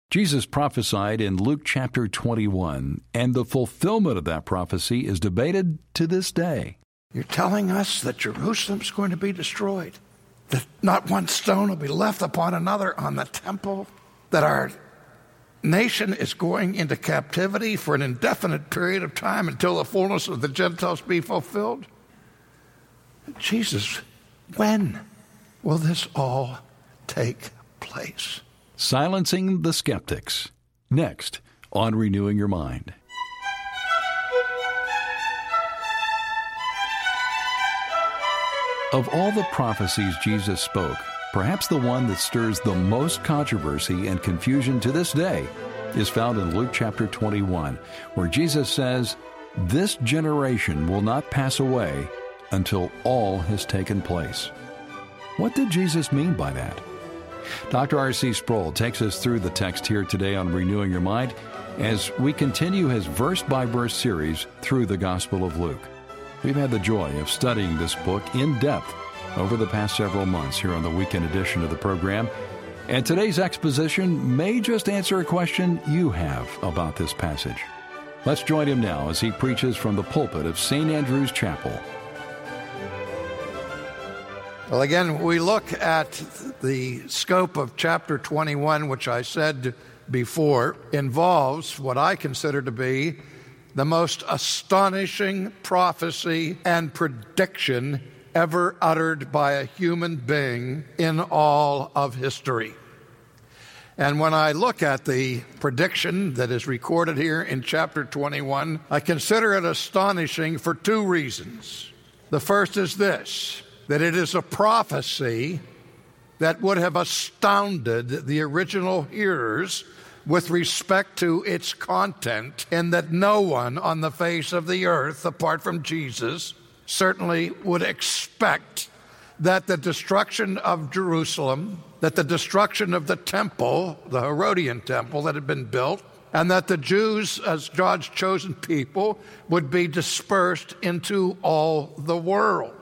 Jesus prophesied in Luke chapter 21, and the fulfillment of that prophecy is debated to this day. You're telling us that Jerusalem's going to be destroyed, that not one stone will be left upon another on the temple, that our nation is going into captivity for an indefinite period of time until the fullness of the Gentiles be fulfilled? Jesus, when will this all take place? Silencing the Skeptics. Next on Renewing Your Mind. Of all the prophecies Jesus spoke, perhaps the one that stirs the most controversy and confusion to this day is found in Luke chapter 21, where Jesus says, "This generation will not pass away until all has taken place." What did Jesus mean by that? Dr. R.C. Sproul takes us through the text here today on Renewing Your Mind as we continue his verse-by-verse series through the Gospel of Luke. We've had the joy of studying this book in depth over the past several months here on the weekend edition of the program, and today's exposition may just answer a question you have about this passage. Let's join him now as he preaches from the pulpit of St. Andrew's Chapel. Well, again, we look at the scope of chapter 21, which I said before involves what I consider to be the most astonishing prophecy and prediction ever uttered by a human being in all of history. And when I look at the prediction that is recorded here in chapter 21, I consider it astonishing for two reasons. The first is this, that it is a prophecy that would have astounded the original hearers with respect to its content, and that no one on the face of the earth, apart from Jesus, certainly would expect that the destruction of Jerusalem, that the destruction of the temple, the Herodian temple that had been built, and that the Jews, as God's chosen people, would be dispersed into all the world.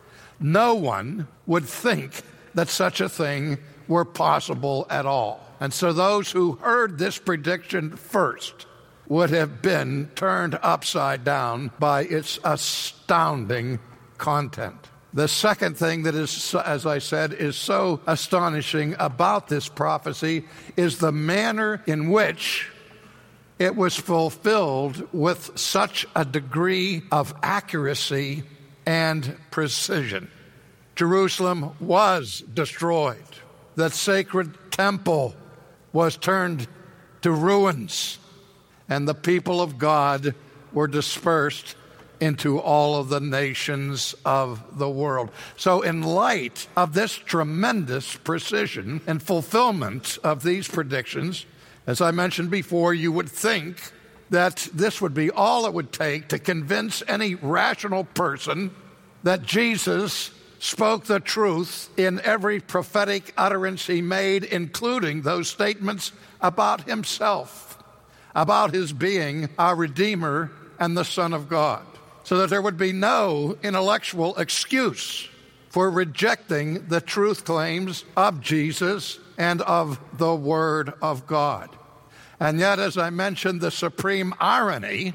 No one would think that such a thing were possible at all. And so those who heard this prediction first would have been turned upside down by its astounding content. The second thing that is, as I said, is so astonishing about this prophecy is the manner in which it was fulfilled with such a degree of accuracy and precision. Jerusalem was destroyed. The sacred temple was turned to ruins, and the people of God were dispersed into all of the nations of the world. So in light of this tremendous precision and fulfillment of these predictions, as I mentioned before, you would think that this would be all it would take to convince any rational person that Jesus spoke the truth in every prophetic utterance he made, including those statements about himself, about his being our Redeemer and the Son of God, so that there would be no intellectual excuse for rejecting the truth claims of Jesus and of the Word of God. And yet, as I mentioned, the supreme irony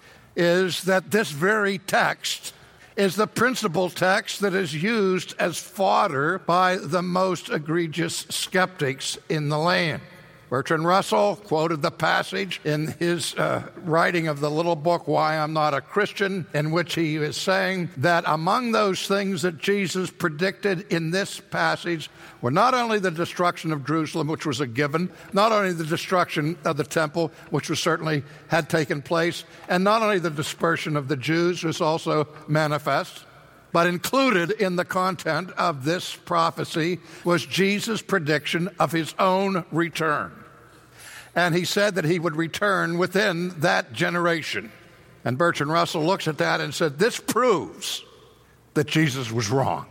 is that this very text is the principal text that is used as fodder by the most egregious skeptics in the land. Bertrand Russell quoted the passage in his writing of the little book, Why I'm Not a Christian, in which he is saying that among those things that Jesus predicted in this passage were not only the destruction of Jerusalem, which was a given, not only the destruction of the temple, which was certainly had taken place, and not only the dispersion of the Jews, was also manifest, but included in the content of this prophecy was Jesus' prediction of his own return. And he said that he would return within that generation. And Bertrand Russell looks at that and said, this proves that Jesus was wrong.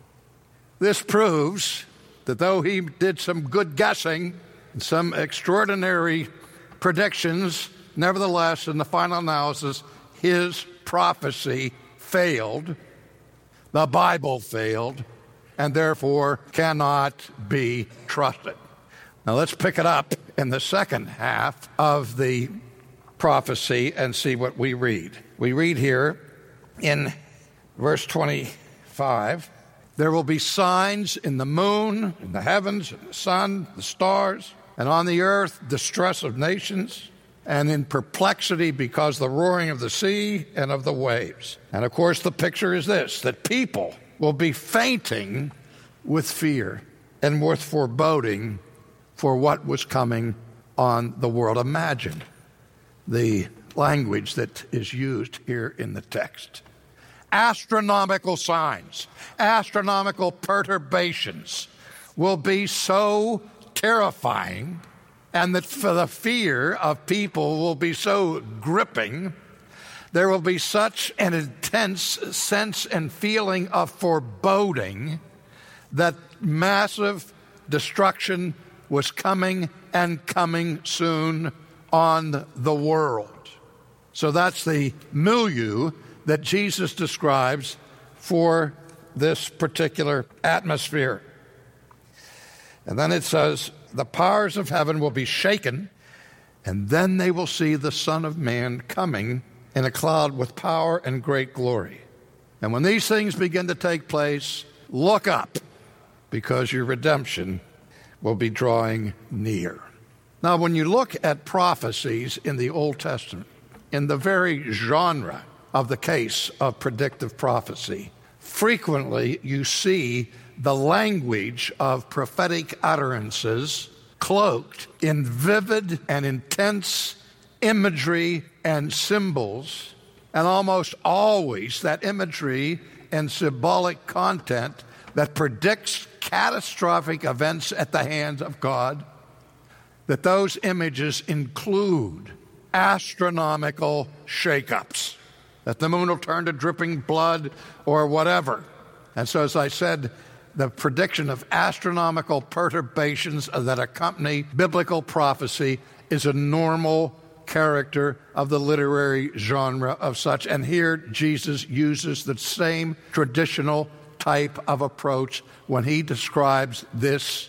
This proves that though he did some good guessing and some extraordinary predictions, nevertheless, in the final analysis, his prophecy failed. The Bible failed, and therefore cannot be trusted. Now let's pick it up in the second half of the prophecy and see what we read. We read here in verse 25, there will be signs in the moon, in the heavens, in the sun, the stars, and on the earth, distress of nations, and in perplexity because the roaring of the sea and of the waves. And of course, the picture is this, that people will be fainting with fear and with foreboding for what was coming on the world. Imagine the language that is used here in the text. Astronomical signs, astronomical perturbations will be so terrifying, and that for the fear of people will be so gripping. There will be such an intense sense and feeling of foreboding that massive destruction was coming and coming soon on the world. So that's the milieu that Jesus describes for this particular atmosphere. And then it says, the powers of heaven will be shaken, and then they will see the Son of Man coming in a cloud with power and great glory. And when these things begin to take place, look up, because your redemption will be drawing near. Now, when you look at prophecies in the Old Testament, in the very genre of the case of predictive prophecy, frequently you see the language of prophetic utterances cloaked in vivid and intense imagery and symbols, and almost always that imagery and symbolic content that predicts catastrophic events at the hands of God, that those images include astronomical shakeups, that the moon will turn to dripping blood or whatever. And so, as I said, the prediction of astronomical perturbations that accompany biblical prophecy is a normal character of the literary genre of such. And here Jesus uses the same traditional type of approach when he describes this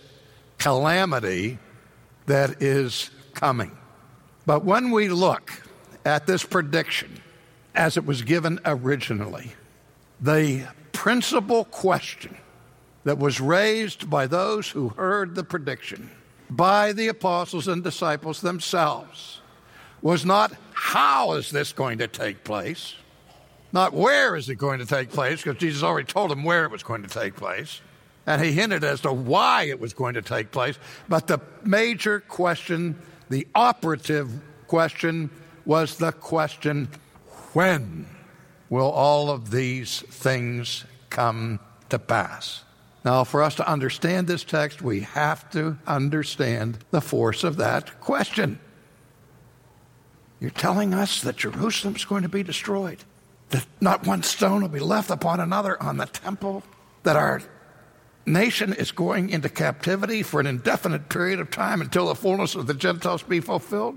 calamity that is coming. But when we look at this prediction as it was given originally, the principal question that was raised by those who heard the prediction, by the apostles and disciples themselves, was not how is this going to take place, not where is it going to take place, because Jesus already told them where it was going to take place, and he hinted as to why it was going to take place. But the major question, the operative question, was the question, when will all of these things come to pass? Now, for us to understand this text, we have to understand the force of that question. You're telling us that Jerusalem's going to be destroyed, that not one stone will be left upon another on the temple, that our nation is going into captivity for an indefinite period of time until the fullness of the Gentiles be fulfilled?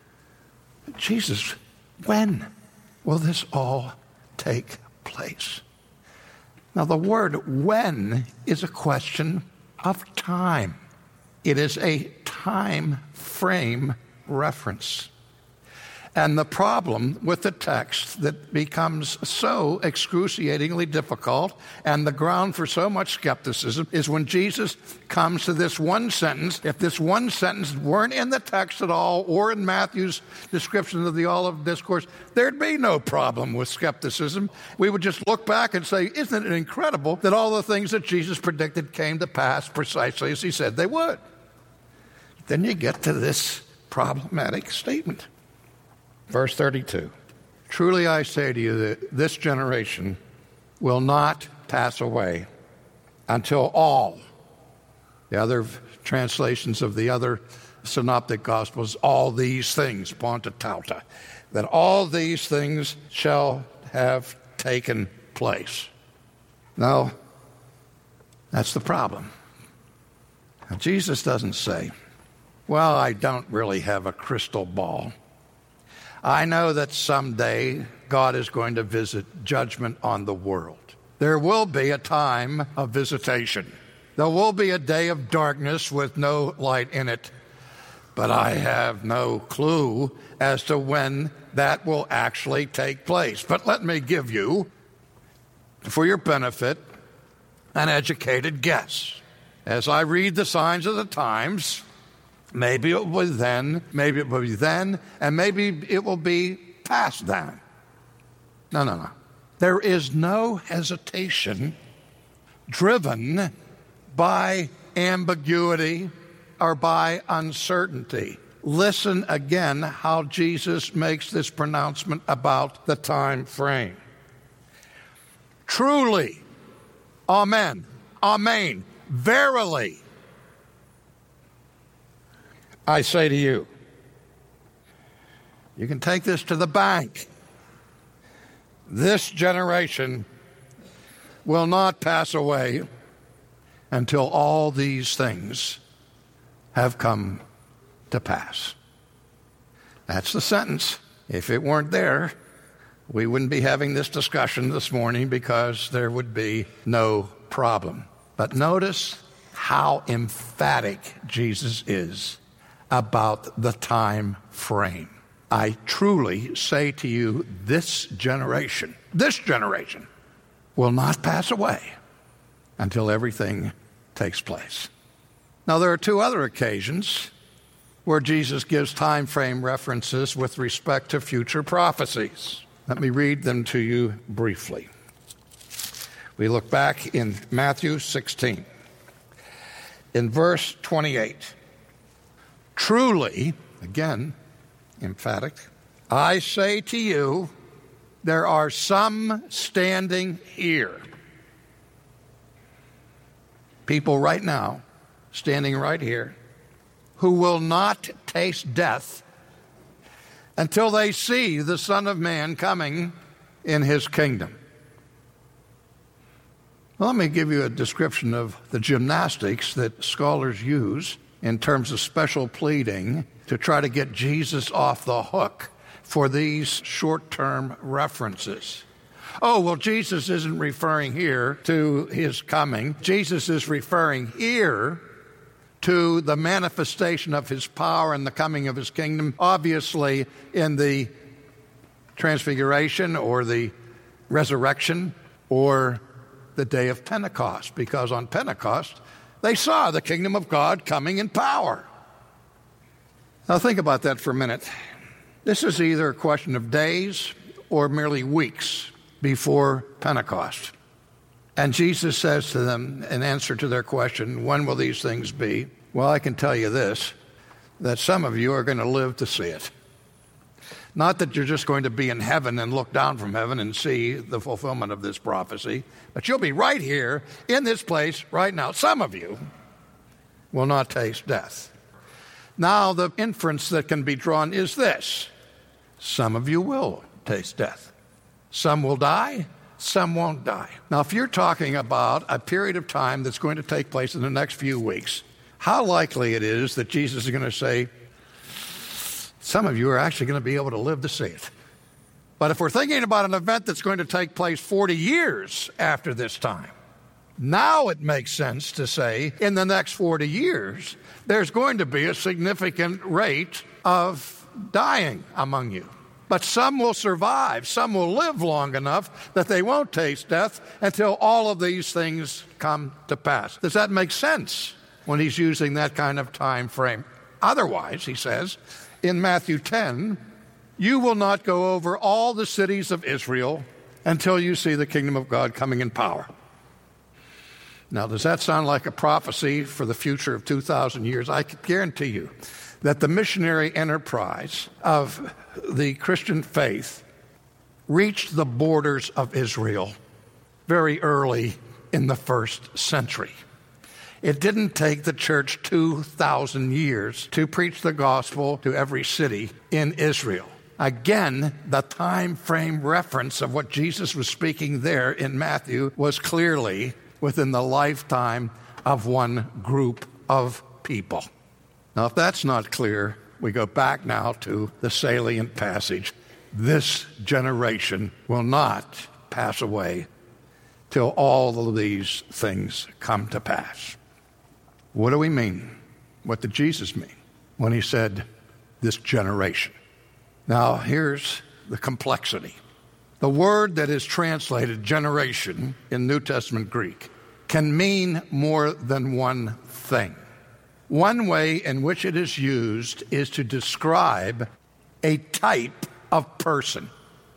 Jesus, when will this all take place? Now, the word when is a question of time. It is a time frame reference. And the problem with the text that becomes so excruciatingly difficult and the ground for so much skepticism is when Jesus comes to this one sentence. If this one sentence weren't in the text at all or in Matthew's description of the Olivet Discourse, there'd be no problem with skepticism. We would just look back and say, isn't it incredible that all the things that Jesus predicted came to pass precisely as he said they would? Then you get to this problematic statement. Verse 32, truly I say to you that this generation will not pass away until all, the other translations of the other synoptic gospels, all these things, Ponta Tauta, that all these things shall have taken place. Now, that's the problem. Now, Jesus doesn't say, well, I don't really have a crystal ball. I know that someday God is going to visit judgment on the world. There will be a time of visitation. There will be a day of darkness with no light in it. but I have no clue as to when that will actually take place. But let me give you, for your benefit, an educated guess. As I read the signs of the times, maybe it will be then, maybe it will be then, and maybe it will be past then. No. There is no hesitation driven by ambiguity or by uncertainty. Listen again how Jesus makes this pronouncement about the time frame. Truly, amen, amen, verily, I say to you. You can take this to the bank. This generation will not pass away until all these things have come to pass. That's the sentence. If it weren't there, we wouldn't be having this discussion this morning because there would be no problem. But notice how emphatic Jesus is about the time frame. I truly say to you, this generation will not pass away until everything takes place. Now, there are two other occasions where Jesus gives time frame references with respect to future prophecies. Let me read them to you briefly. We look back in Matthew 16. In verse 28, truly, again, emphatic, I say to you, there are some standing here. People right now, standing right here, who will not taste death until they see the Son of Man coming in his kingdom. Well, let me give you a description of the gymnastics that scholars use in terms of special pleading to try to get Jesus off the hook for these short-term references. Oh, well, Jesus isn't referring here to his coming. Jesus is referring here to the manifestation of his power and the coming of his kingdom, obviously in the transfiguration or the resurrection or the day of Pentecost, because on Pentecost they saw the kingdom of God coming in power. Now think about that for a minute. This is either a question of days or merely weeks before Pentecost. And Jesus says to them, in answer to their question, when will these things be? Well, I can tell you this, that some of you are going to live to see it. Not that you're just going to be in heaven and look down from heaven and see the fulfillment of this prophecy, but you'll be right here in this place right now. Some of you will not taste death. Now, the inference that can be drawn is this. Some of you will taste death. Some will die, some won't die. Now, if you're talking about a period of time that's going to take place in the next few weeks, how likely it is that Jesus is going to say, some of you are actually going to be able to live to see it. But if we're thinking about an event that's going to take place 40 years after this time, now it makes sense to say in the next 40 years, there's going to be a significant rate of dying among you. But some will survive. Some will live long enough that they won't taste death until all of these things come to pass. Does that make sense when he's using that kind of time frame? Otherwise, he says, in Matthew 10, you will not go over all the cities of Israel until you see the kingdom of God coming in power. Now, does that sound like a prophecy for the future of 2,000 years? I can guarantee you that the missionary enterprise of the Christian faith reached the borders of Israel very early in the first century. It didn't take the church 2,000 years to preach the gospel to every city in Israel. Again, the time frame reference of what Jesus was speaking there in Matthew was clearly within the lifetime of one group of people. Now, if that's not clear, we go back now to the salient passage. This generation will not pass away till all of these things come to pass. What do we mean? What did Jesus mean? when he said, this generation. Now, here's the complexity. The word that is translated generation in New Testament Greek can mean more than one thing. One way in which it is used is to describe a type of person.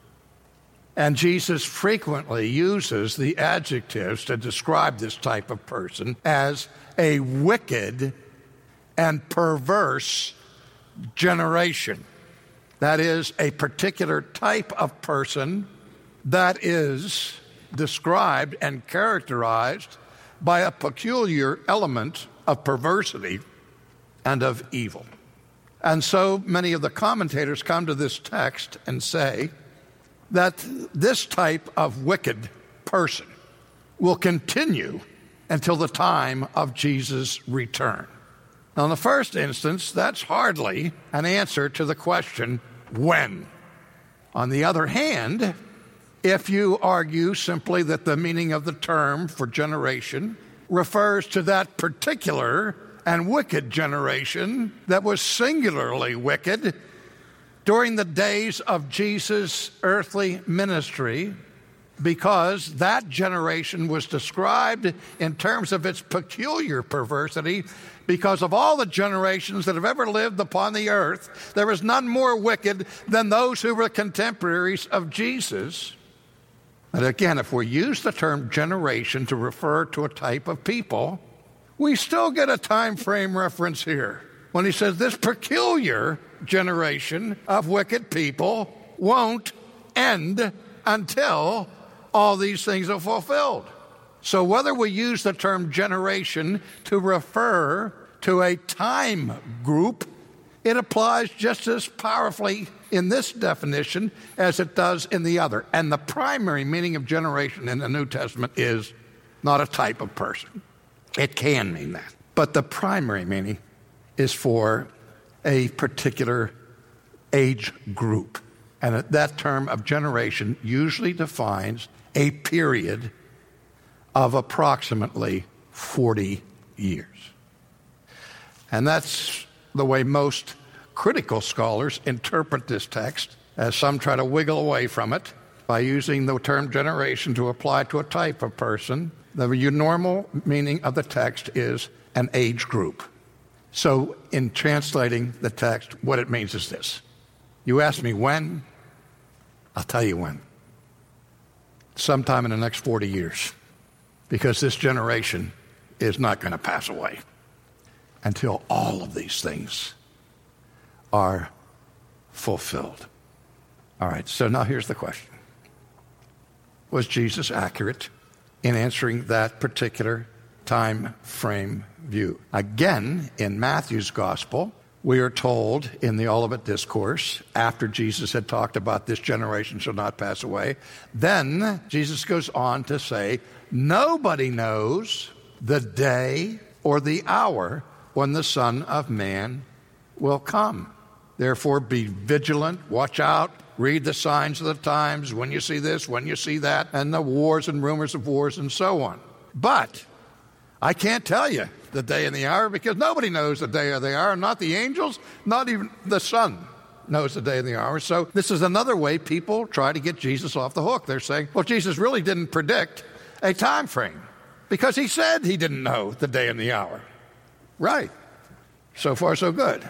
And Jesus frequently uses the adjectives to describe this type of person as a wicked and perverse generation. That is, a particular type of person that is described and characterized by a peculiar element of perversity and of evil. And so many of the commentators come to this text and say that this type of wicked person will continue until the time of Jesus' return. Now, in the first instance, that's hardly an answer to the question, when? On the other hand, if you argue simply that the meaning of the term for generation refers to that particular and wicked generation that was singularly wicked during the days of Jesus' earthly ministry, because that generation was described in terms of its peculiar perversity, because of all the generations that have ever lived upon the earth, there is none more wicked than those who were contemporaries of Jesus. And again, if we use the term generation to refer to a type of people, we still get a time frame reference here. When he says this peculiar generation of wicked people won't end until all these things are fulfilled. So whether we use the term generation to refer to a time group, it applies just as powerfully in this definition as it does in the other. And the primary meaning of generation in the New Testament is not a type of person. It can mean that. But the primary meaning is for a particular age group. And that term of generation usually defines a period of approximately 40 years. And that's the way most critical scholars interpret this text, as some try to wiggle away from it by using the term generation to apply to a type of person. The normal meaning of the text is an age group. So in translating the text, what it means is this. You ask me when, I'll tell you when. Sometime in the next 40 years. Because this generation is not going to pass away until all of these things are fulfilled. All right, so now here's the question. Was Jesus accurate in answering that particular time frame view? Again, in Matthew's gospel, we are told in the Olivet Discourse, after Jesus had talked about this generation shall not pass away, then Jesus goes on to say, nobody knows the day or the hour when the Son of Man will come. Therefore, be vigilant, watch out, read the signs of the times, when you see this, when you see that, and the wars and rumors of wars and so on. But I can't tell you the day and the hour because nobody knows the day or the hour, not the angels, not even the Son knows the day and the hour. So this is another way people try to get Jesus off the hook. They're saying, well, Jesus really didn't predict a time frame because he said he didn't know the day and the hour. Right. So far, so good.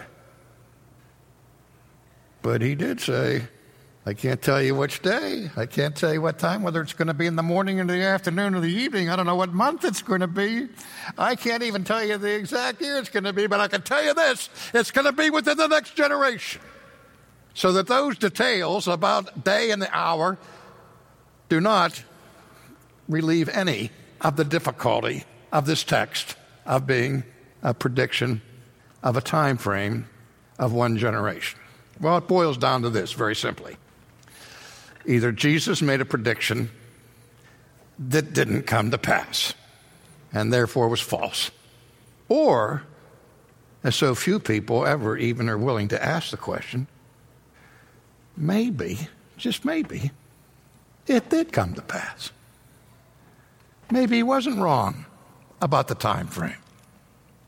But he did say, I can't tell you which day. I can't tell you what time, whether it's going to be in the morning or the afternoon or the evening. I don't know what month it's going to be. I can't even tell you the exact year it's going to be, but I can tell you this. It's going to be within the next generation. So that those details about day and the hour do not relieve any of the difficulty of this text of being a prediction of a time frame of one generation. Well, it boils down to this very simply. Either Jesus made a prediction that didn't come to pass and therefore was false, or, as so few people ever even are willing to ask the question, maybe, just maybe, it did come to pass. Maybe he wasn't wrong about the time frame.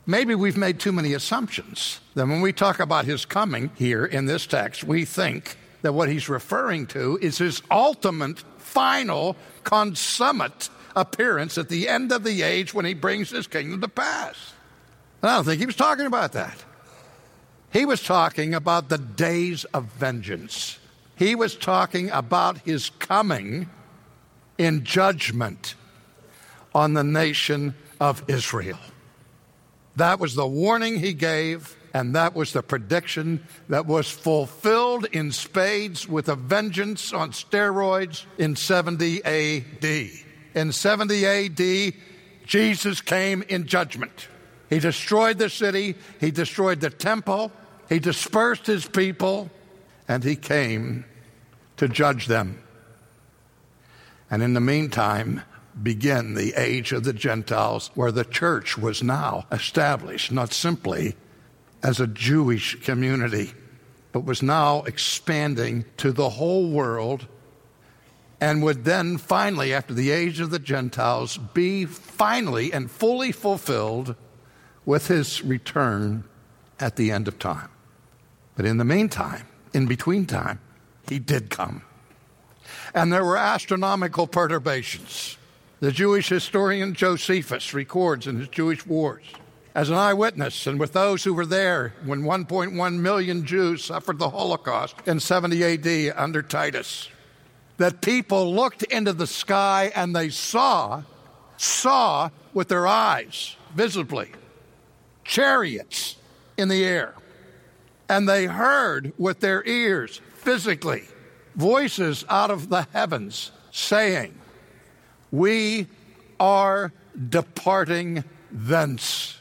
maybe we've made too many assumptions. Then when we talk about his coming here in this text, we think that what he's referring to is his ultimate, final, consummate appearance at the end of the age when he brings his kingdom to pass. And I don't think he was talking about that. He was talking about the days of vengeance. He was talking about his coming in judgment on the nation of Israel. That was the warning he gave, and that was the prediction that was fulfilled in spades with a vengeance on steroids in 70 A.D. In 70 A.D., Jesus came in judgment. He destroyed the city, he destroyed the temple, he dispersed his people, and he came to judge them. And in the meantime, began the age of the Gentiles, where the church was now established, not simply as a Jewish community, but was now expanding to the whole world, and would then finally, after the age of the Gentiles, be finally and fully fulfilled with his return at the end of time. But in the meantime, in between time, he did come. And there were astronomical perturbations. The Jewish historian Josephus records in his Jewish Wars, as an eyewitness and with those who were there when 1.1 million Jews suffered the Holocaust in 70 A.D. under Titus, that people looked into the sky and they saw with their eyes, visibly, chariots in the air. And they heard with their ears, physically, voices out of the heavens saying, "We are departing thence."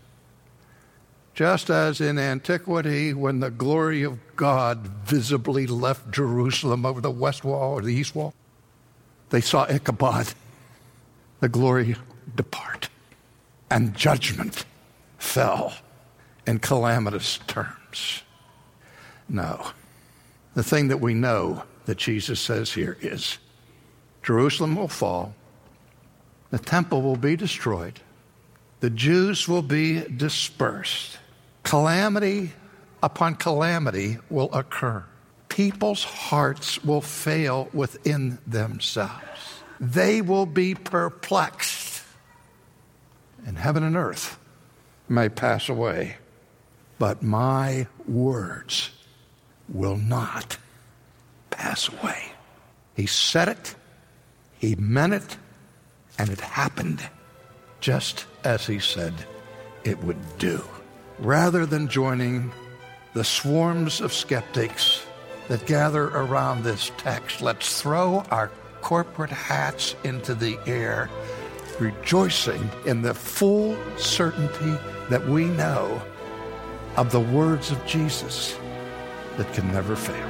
Just as in antiquity, when the glory of God visibly left Jerusalem over the west wall or the east wall, they saw Ichabod, the glory depart, and judgment fell in calamitous terms. No. The thing that we know that Jesus says here is Jerusalem will fall, the temple will be destroyed, the Jews will be dispersed, calamity upon calamity will occur. People's hearts will fail within themselves. They will be perplexed. And heaven and earth may pass away, but my words will not pass away. He said it, he meant it, and it happened just as he said it would do. Rather than joining the swarms of skeptics that gather around this text, let's throw our corporate hats into the air, rejoicing in the full certainty that we know of the words of Jesus that can never fail.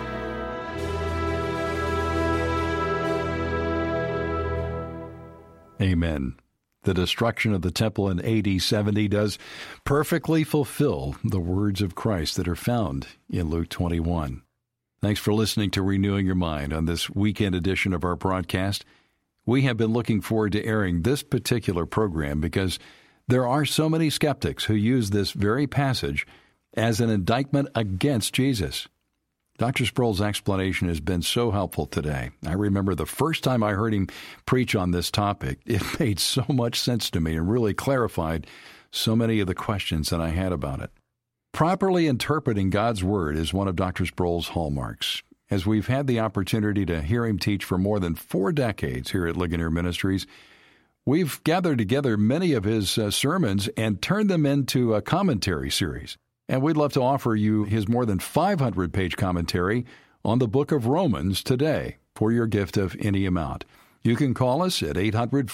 Amen. The destruction of the temple in AD 70 does perfectly fulfill the words of Christ that are found in Luke 21. Thanks for listening to Renewing Your Mind on this weekend edition of our broadcast. We have been looking forward to airing this particular program because there are so many skeptics who use this very passage as an indictment against Jesus. Dr. Sproul's explanation has been so helpful today. I remember the first time I heard him preach on this topic, it made so much sense to me and really clarified so many of the questions that I had about it. Properly interpreting God's Word is one of Dr. Sproul's hallmarks. As we've had the opportunity to hear him teach for more than 4 decades here at Ligonier Ministries, we've gathered together many of his sermons and turned them into a commentary series. And we'd love to offer you his more than 500-page commentary on the book of Romans today for your gift of any amount. You can call us at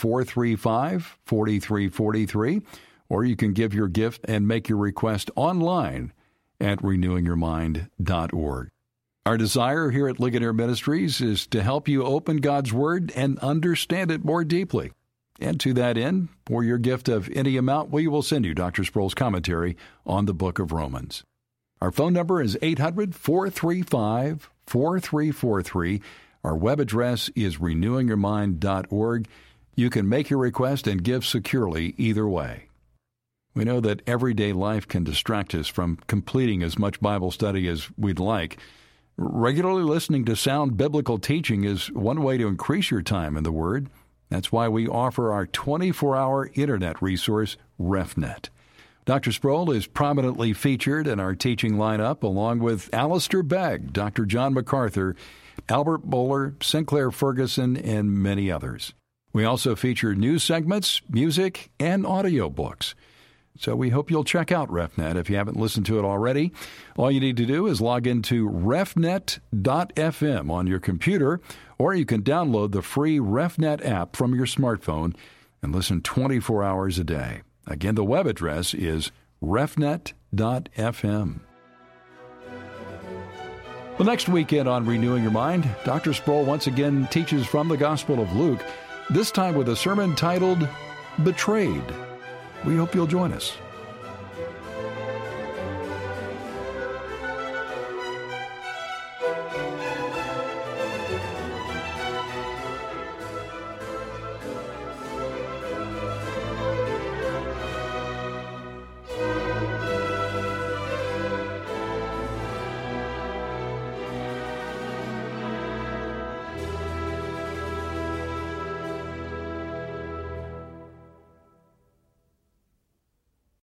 800-435-4343, or you can give your gift and make your request online at renewingyourmind.org. Our desire here at Ligonier Ministries is to help you open God's Word and understand it more deeply. And to that end, for your gift of any amount, we will send you Dr. Sproul's commentary on the book of Romans. Our phone number is 800-435-4343. Our web address is renewingyourmind.org. You can make your request and give securely either way. We know that everyday life can distract us from completing as much Bible study as we'd like. Regularly listening to sound biblical teaching is one way to increase your time in the Word. That's why we offer our 24-hour internet resource, RefNet. Dr. Sproul is prominently featured in our teaching lineup, along with Alistair Begg, Dr. John MacArthur, Albert Bowler, Sinclair Ferguson, and many others. We also feature news segments, music, and audiobooks. So we hope you'll check out RefNet if you haven't listened to it already. All you need to do is log into refnet.fm on your computer, or you can download the free RefNet app from your smartphone and listen 24 hours a day. Again, the web address is refnet.fm. Well, next weekend on Renewing Your Mind, Dr. Sproul once again teaches from the Gospel of Luke, this time with a sermon titled, Betrayed. We hope you'll join us.